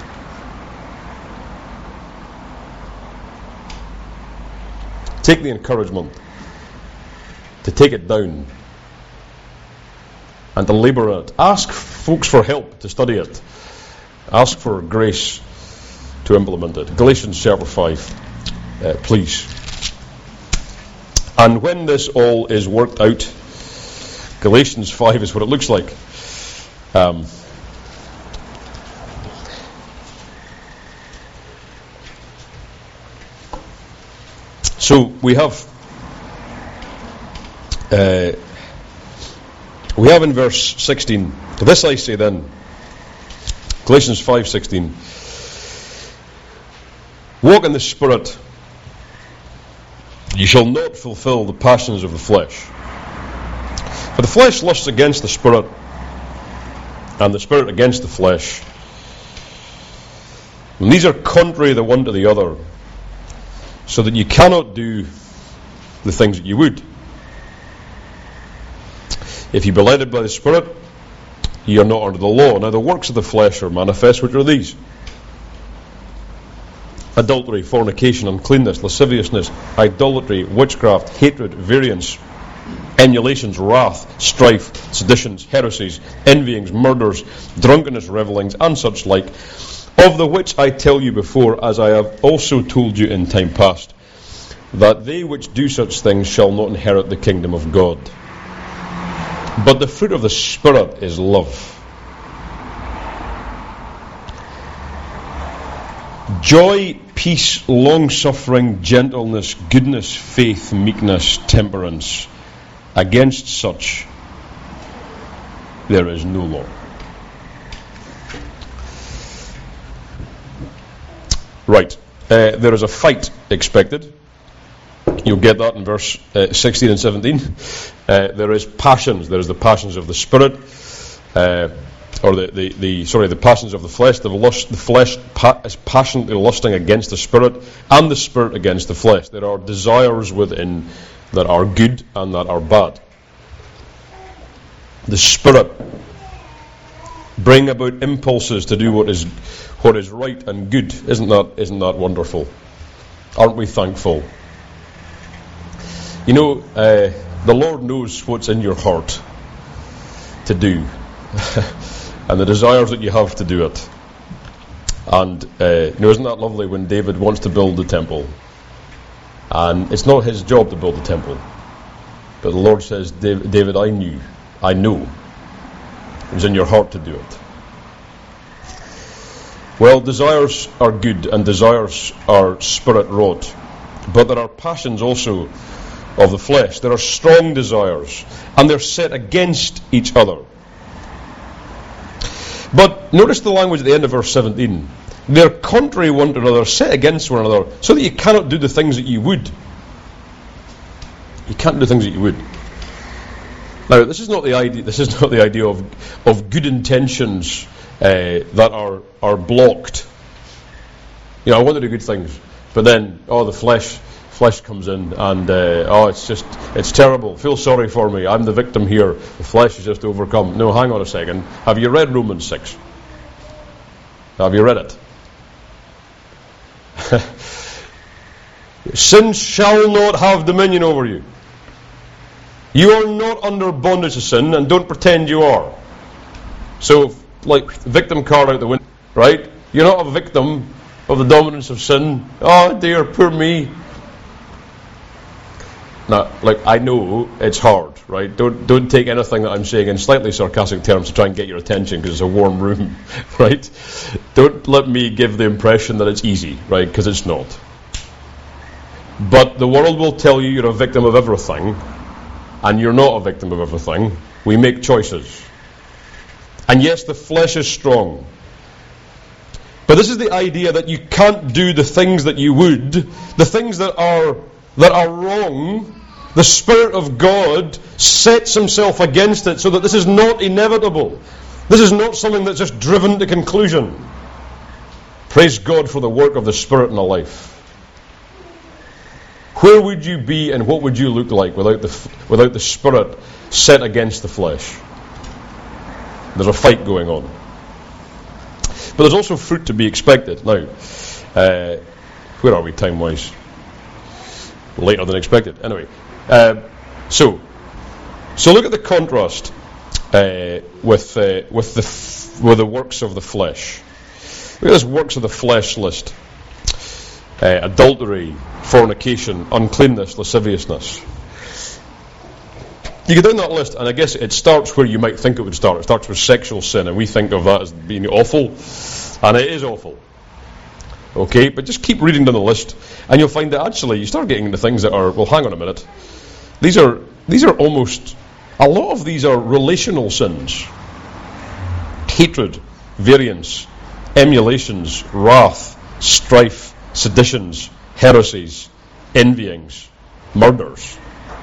Take the encouragement to take it down and to labour it. Ask folks for help to study it. Ask for grace to implement it. Galatians chapter five, uh, please. And when this all is worked out, Galatians five is what it looks like. Um, So we have uh, we have in verse sixteen. To this I say then, Galatians five sixteen. Walk in the Spirit, you shall not fulfill the passions of the flesh. For the flesh lusts against the Spirit, and the Spirit against the flesh. And these are contrary the one to the other, so that you cannot do the things that you would. If you be led by the Spirit, ye are not under the law. Now the works of the flesh are manifest, which are these: adultery, fornication, uncleanness, lasciviousness, idolatry, witchcraft, hatred, variance, emulations, wrath, strife, seditions, heresies, envyings, murders, drunkenness, revellings, and such like, of the which I tell you before, as I have also told you in time past, that they which do such things shall not inherit the kingdom of God. But the fruit of the Spirit is love, joy, peace, long-suffering, gentleness, goodness, faith, meekness, temperance. Against such there is no law. Right, uh, there is a fight expected. You'll get that in verse uh, sixteen and seventeen. Uh, there is passions. There is the passions of the Spirit. Uh, or the, the, the sorry, the passions of the flesh. The, lust, the flesh pa- is passionately lusting against the spirit, and the spirit against the flesh. There are desires within that are good and that are bad. The spirit bring about impulses to do what is what is right and good. Isn't that isn't that wonderful? Aren't we thankful? You know, uh, the Lord knows what's in your heart to do, and the desires that you have to do it. And uh, you know, isn't that lovely when David wants to build the temple, and it's not his job to build the temple, but the Lord says, David, I knew, I know, it was in your heart to do it. Well, desires are good and desires are spirit wrought, but there are passions also of the flesh. There are strong desires, and they're set against each other. But notice the language at the end of verse seventeen. They're contrary one to another, set against one another, so that you cannot do the things that you would. You can't do the things that you would. Now, this is not the idea. This is not the idea of of good intentions uh, that are are blocked. You know, I want to do good things, but then oh, the flesh. Flesh comes in and uh, oh, it's just it's terrible. Feel sorry for me. I'm the victim here. The flesh is just overcome. No, hang on a second. Have you read Romans six? Have you read it? Sin shall not have dominion over you. You are not under bondage to sin, and don't pretend you are. So, like victim card out the window, right? You're not a victim of the dominance of sin. Oh dear, poor me. Now, like, I know it's hard, right? Don't don't take anything that I'm saying in slightly sarcastic terms to try and get your attention because it's a warm room, right? Don't let me give the impression that it's easy, right? Because it's not. But the world will tell you you're a victim of everything, and you're not a victim of everything. We make choices. And yes, the flesh is strong. But this is the idea that you can't do the things that you would, the things that are that are wrong. The Spirit of God sets himself against it so that this is not inevitable. This is not something that's just driven to conclusion. Praise God for the work of the Spirit in a life. Where would you be and what would you look like without the without the Spirit set against the flesh? There's a fight going on. But there's also fruit to be expected. Now, uh, where are we time-wise? Later than expected. Anyway, uh, so so look at the contrast uh, with uh, with the f- with the works of the flesh. Look at this works of the flesh list: uh, adultery, fornication, uncleanness, lasciviousness. You go down that list, and I guess it starts where you might think it would start. It starts with sexual sin, and we think of that as being awful, and it is awful. Okay, but just keep reading down the list, and you'll find that actually you start getting into things that are, well, hang on a minute. These are these are almost, a lot of these are relational sins. Hatred, variance, emulations, wrath, strife, seditions, heresies, envyings, murders.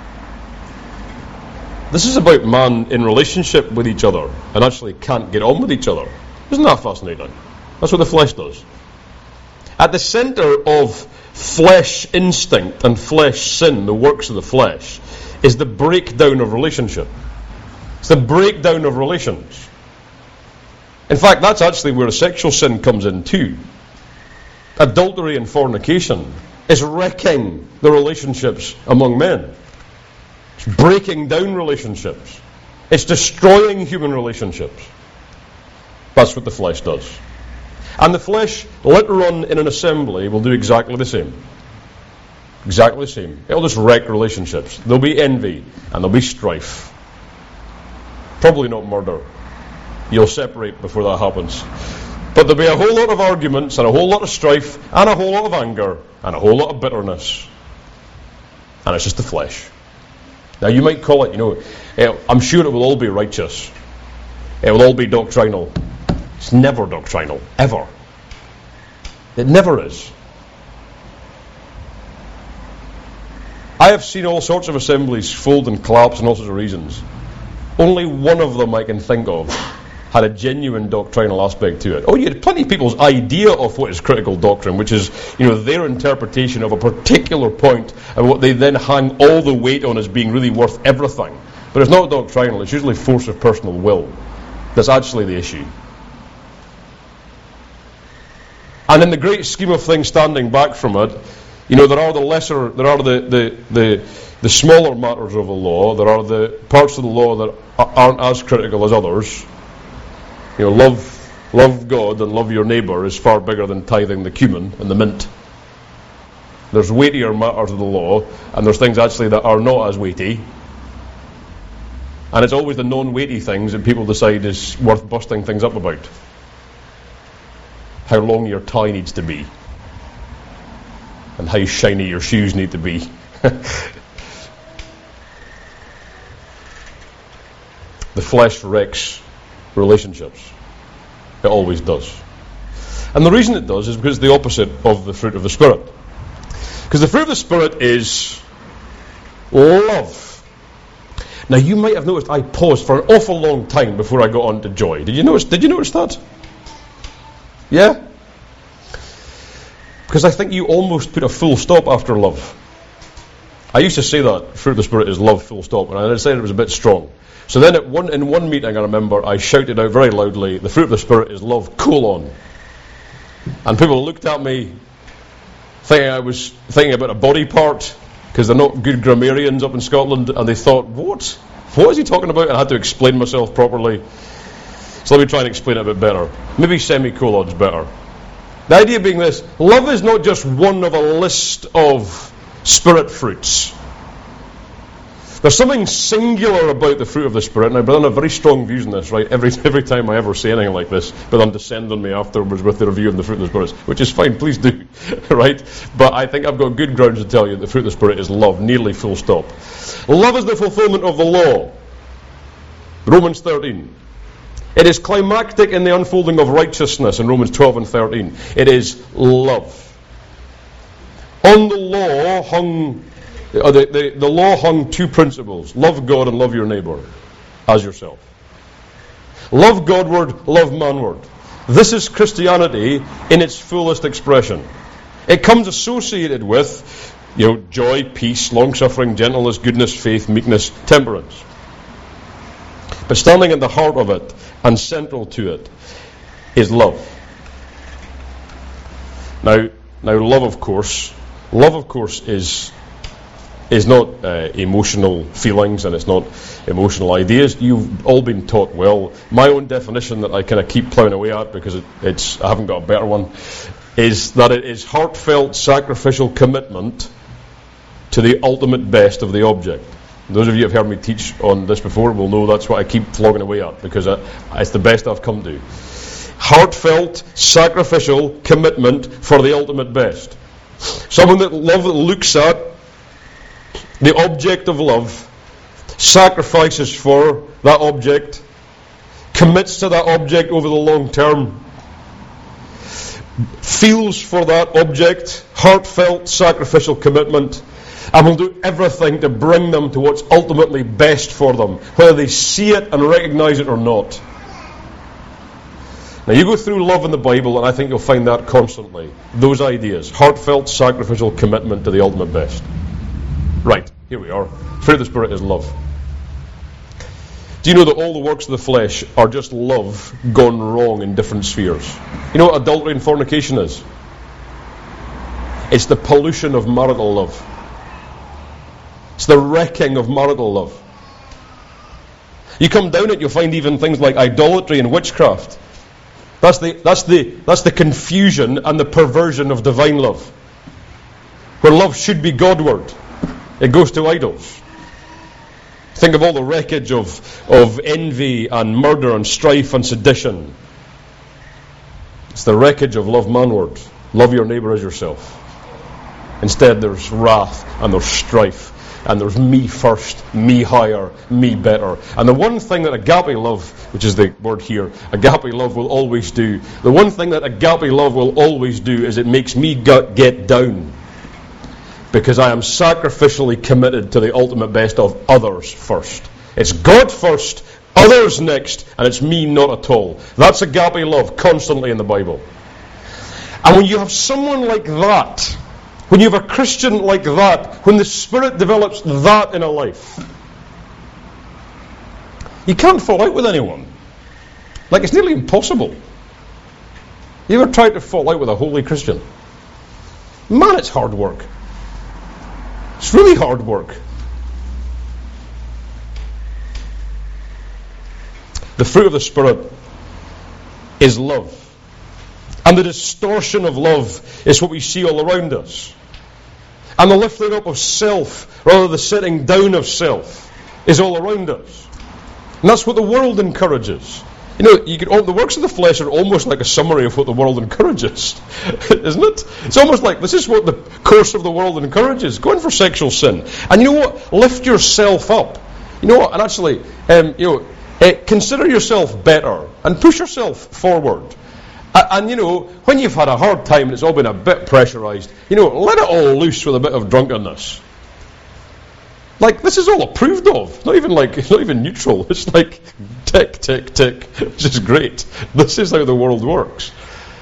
This is about man in relationship with each other and actually can't get on with each other. Isn't that fascinating? That's what the flesh does. At the center of flesh instinct and flesh sin, the works of the flesh, is the breakdown of relationship. It's the breakdown of relations. In fact, that's actually where sexual sin comes in too. Adultery and fornication is wrecking the relationships among men. It's breaking down relationships. It's destroying human relationships. That's what the flesh does. And the flesh, later on in an assembly, will do exactly the same. Exactly the same. It'll just wreck relationships. There'll be envy and there'll be strife. Probably not murder. You'll separate before that happens. But there'll be a whole lot of arguments and a whole lot of strife and a whole lot of anger and a whole lot of bitterness. And it's just the flesh. Now you might call it, you know, I'm sure it will all be righteous. It will all be doctrinal. It's never doctrinal, ever. It never is. I have seen all sorts of assemblies fold and collapse and all sorts of reasons. Only one of them I can think of had a genuine doctrinal aspect to it. Oh, you had plenty of people's idea of what is critical doctrine, which is, you know, their interpretation of a particular point and what they then hang all the weight on as being really worth everything. But it's not doctrinal, it's usually force of personal will that's actually the issue. And in the great scheme of things, standing back from it, you know, there are the lesser, there are the, the, the, the smaller matters of the law, there are the parts of the law that aren't as critical as others. You know, love, love God and love your neighbour is far bigger than tithing the cumin and the mint. There's weightier matters of the law, and there's things actually that are not as weighty. And it's always the non-weighty things that people decide is worth busting things up about. How long your tie needs to be, and how shiny your shoes need to be. The flesh wrecks relationships. It always does. And the reason it does is because it's the opposite of the fruit of the Spirit. Because the fruit of the Spirit is love. Now you might have noticed I paused for an awful long time before I got on to joy. Did you notice? Did you notice that? Yeah? Because I think you almost put a full stop after love. I used to say that fruit of the Spirit is love, full stop, and I decided it was a bit strong. So then at one, in one meeting, I remember, I shouted out very loudly, the fruit of the Spirit is love, colon. And people looked at me thinking I was thinking about a body part, because they're not good grammarians up in Scotland, and they thought, what? What is he talking about? And I had to explain myself properly. So let me try and explain it a bit better. Maybe semicolon's better. The idea being this: love is not just one of a list of Spirit fruits. There's something singular about the fruit of the Spirit, and I've done a very strong views on this, right? Every every time I ever say anything like this, but then descend on me afterwards with the review of the fruit of the Spirit, which is fine, please do, right? But I think I've got good grounds to tell you the fruit of the Spirit is love, nearly full stop. Love is the fulfillment of the law. Romans thirteen. It is climactic in the unfolding of righteousness in Romans twelve and thirteen. It is love. On the law hung... Uh, the, the, the law hung two principles: love God and love your neighbour as yourself. Love Godward, love manward. This is Christianity in its fullest expression. It comes associated with, you know, joy, peace, long-suffering, gentleness, goodness, faith, meekness, temperance. But standing at the heart of it and central to it is love. Now, now, love, of course, love, of course, is. is not uh, emotional feelings, and it's not emotional ideas. You've all been taught well. My own definition that I kind of keep ploughing away at, because it, it's I haven't got a better one, is that it is heartfelt sacrificial commitment to the ultimate best of the object. Those of you who have heard me teach on this before will know that's what I keep flogging away at, because I, it's the best I've come to. Heartfelt sacrificial commitment for the ultimate best. Someone that love that looks at the object of love, sacrifices for that object, commits to that object over the long term, feels for that object, heartfelt sacrificial commitment, and will do everything to bring them to what's ultimately best for them, whether they see it and recognize it or not. Now you go through love in the Bible, and I think you'll find that constantly. Those ideas: heartfelt sacrificial commitment to the ultimate best. Right, here we are. Fruit of the Spirit is love. Do you know that all the works of the flesh are just love gone wrong in different spheres? You know what adultery and fornication is? It's the pollution of marital love. It's the wrecking of marital love. You come down it, you'll find even things like idolatry and witchcraft. That's the that's the that's the confusion and the perversion of divine love. Where love should be Godward, it goes to idols. Think of all the wreckage of, of envy and murder and strife and sedition. It's the wreckage of love manward. Love your neighbour as yourself. Instead there's wrath and there's strife and there's me first, me higher, me better. And the one thing that agape love, which is the word here, agape love will always do, the one thing that agape love will always do is it makes me get down. Because I am sacrificially committed to the ultimate best of others first. It's God first, Others next, and it's me not at all. That's agape love constantly in the Bible. And when you have someone like that, when you have a Christian like that, when the Spirit develops that in a life, you can't fall out with anyone. Like, it's nearly impossible. You ever tried to fall out with a holy Christian? Man, it's hard work. It's really hard work. The fruit of the Spirit is love. And the distortion of love is what we see all around us. And the lifting up of self, rather than the setting down of self, is all around us. And that's what the world encourages. You know, you can, the works of the flesh are almost like a summary of what the world encourages, isn't it? It's almost like this is what the course of the world encourages. Go in for sexual sin, and you know what? Lift yourself up. You know what? And actually, um, you know, uh, consider yourself better and push yourself forward. Uh, and you know, when you've had a hard time and it's all been a bit pressurised, you know, let it all loose with a bit of drunkenness. Like, this is all approved of. Not even like, it's not even neutral. It's like tick, tick, tick. Which is great. This is how the world works.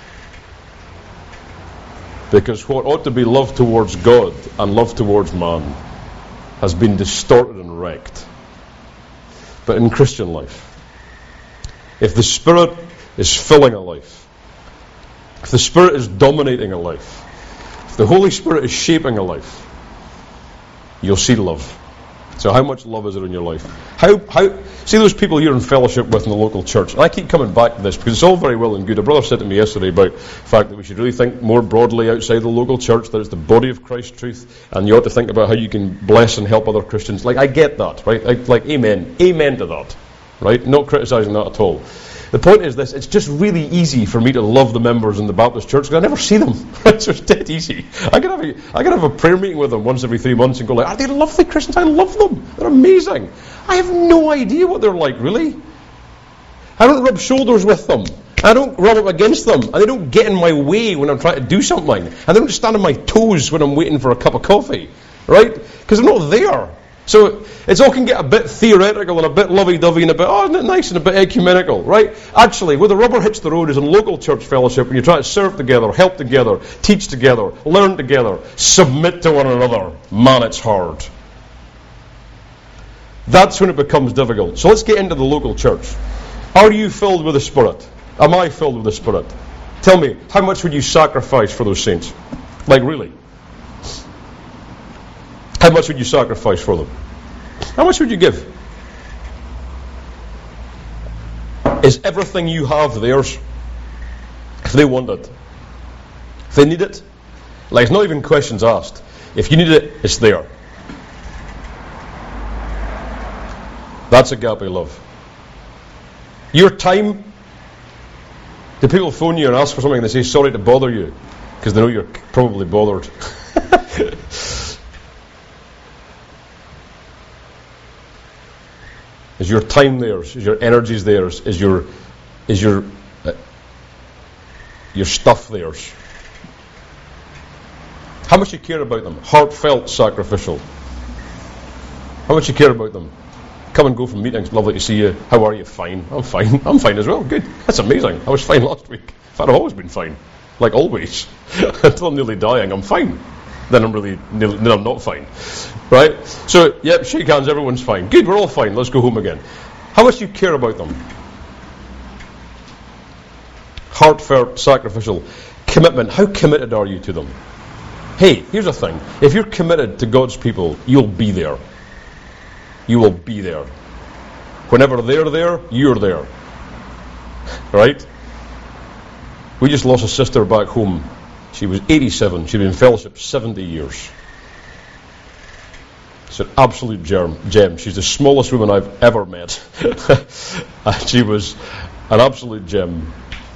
Because what ought to be love towards God and love towards man has been distorted and wrecked. But in Christian life, if the Spirit is filling a life, if the Spirit is dominating a life, if the Holy Spirit is shaping a life, you'll see love. So how much love is there in your life? How, how, see those people you're in fellowship with in the local church. And I keep coming back to this because it's all very well and good. A brother said to me yesterday about the fact that we should really think more broadly outside the local church, that it's the body of Christ's truth, and you ought to think about how you can bless and help other Christians. Like, I get that, right? I, like, amen. Amen to that, right? Not criticising that at all. The point is this: it's just really easy for me to love the members in the Baptist church because I never see them. It's just dead easy. I can have a, I can have a prayer meeting with them once every three months and go like, are they lovely Christians? I love them. They're amazing. I have no idea what they're like, really. I don't rub shoulders with them. I don't rub up against them. And they don't get in my way when I'm trying to do something. And they don't stand on my toes when I'm waiting for a cup of coffee. Right? Because they're not there. So it all can get a bit theoretical and a bit lovey-dovey and a bit, oh, isn't it nice, and a bit ecumenical, right? Actually, where the rubber hits the road is in local church fellowship, when you try to serve together, help together, teach together, learn together, submit to one another. Man, it's hard. That's when it becomes difficult. So let's get into the local church. Are you filled with the Spirit? Am I filled with the Spirit? Tell me, how much would you sacrifice for those saints? Like, really? How much would you sacrifice for them? How much would you give? Is everything you have theirs? If they want it. If they need it. Like, it's not even questions asked. If you need it, it's there. That's agape love. Your time. Do people phone you and ask for something and they say, sorry to bother you? Because they know you're probably bothered. Is your time theirs? Is your energies theirs? Is your is your uh, your stuff theirs? How much you care about them? Heartfelt, sacrificial. How much you care about them? Come and go from meetings. Lovely to see you. How are you? Fine. I'm fine. I'm fine as well. Good. That's amazing. I was fine last week. In fact, I've always been fine, like always, until I'm nearly dying. I'm fine. Then I'm really, then I'm not fine, right? So, yep, shake hands, everyone's fine. Good, we're all fine, let's go home again. How much do you care about them? Heartfelt, sacrificial, commitment. How committed are you to them? Hey, here's the thing. If you're committed to God's people, you'll be there. You will be there. Whenever they're there, you're there. Right? We just lost a sister back home. She was eighty-seven. She'd been in fellowship seventy years. It's an absolute gem. gem. She's the smallest woman I've ever met. And she was an absolute gem.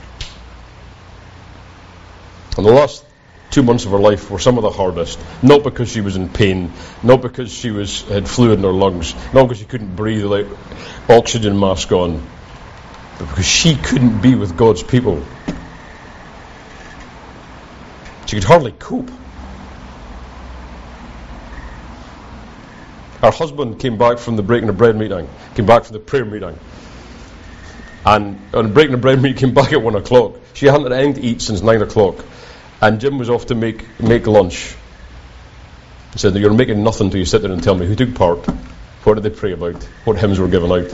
And the last two months of her life were some of the hardest. Not because she was in pain, not because she was had fluid in her lungs, not because she couldn't breathe without oxygen mask on, but because she couldn't be with God's people. She could hardly cope. Her husband came back from the breaking of bread meeting, came back from the prayer meeting, And on breaking the bread, when he came back at one o'clock, she hadn't had anything to eat since nine o'clock. And Jim was off to make, make lunch. He said, "You're making nothing till you sit there and tell me who took part, what did they pray about, what hymns were given out."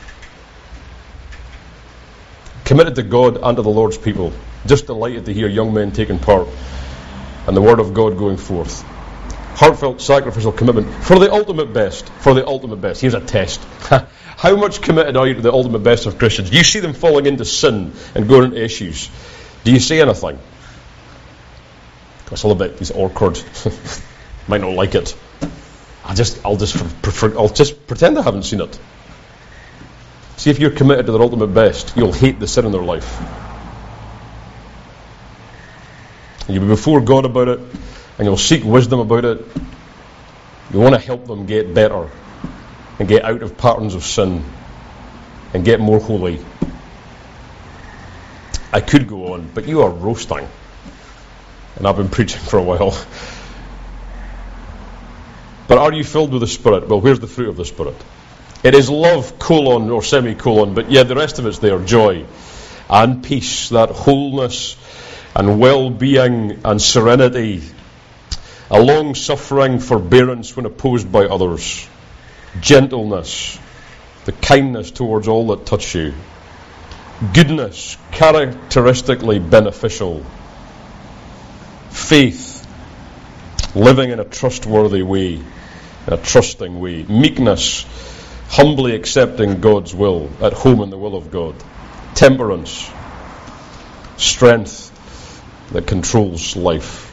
Committed to God and to the Lord's people. Just delighted to hear young men taking part and the word of God going forth. Heartfelt sacrificial commitment for the ultimate best. For the ultimate best. Here's a test. How much committed are you to the ultimate best of Christians? Do you see them falling into sin and going into issues? Do you say anything? It's a little bit it's awkward. Might not like it. I just, I'll just prefer, I'll just pretend I haven't seen it. See, if you're committed to their ultimate best, you'll hate the sin in their life. And you'll be before God about it, and you'll seek wisdom about it. You want to help them get better and get out of patterns of sin and get more holy. I could go on, but you are roasting. And I've been preaching for a while. But are you filled with the Spirit? Well, where's the fruit of the Spirit? It is love, colon, or semicolon, but yeah, the rest of it's there. Joy and peace, that wholeness and well-being and serenity, a long-suffering forbearance when opposed by others, gentleness, the kindness towards all that touch you, goodness, characteristically beneficial, faith, living in a trustworthy way, in a trusting way, meekness, humbly accepting God's will, at home in the will of God, temperance, strength that controls life.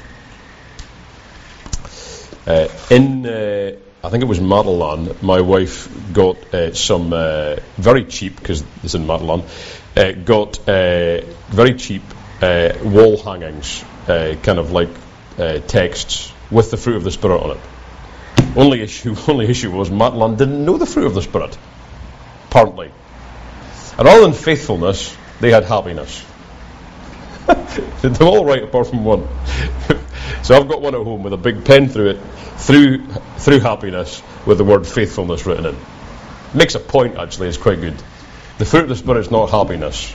Uh, in, uh, I think it was Matalan, my wife got uh, some uh, very cheap, because it's in Matalan, uh, got uh, very cheap uh, wall hangings, uh, kind of like uh, texts with the fruit of the Spirit on it. Only issue, only issue was Matalan didn't know the fruit of the Spirit, apparently. And other than faithfulness, they had happiness. They're all right apart from one. So I've got one at home with a big pen through it, through through happiness, with the word faithfulness written in. Makes a point, actually, it's quite good. The fruit of the Spirit is not happiness,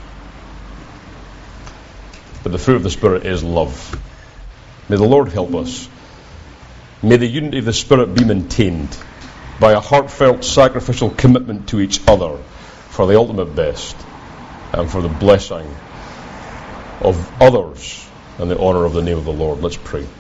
but the fruit of the Spirit is love. May the Lord help us. May the unity of the Spirit be maintained by a heartfelt sacrificial commitment to each other for the ultimate best and for the blessing of others and the honour of the name of the Lord. Let's pray.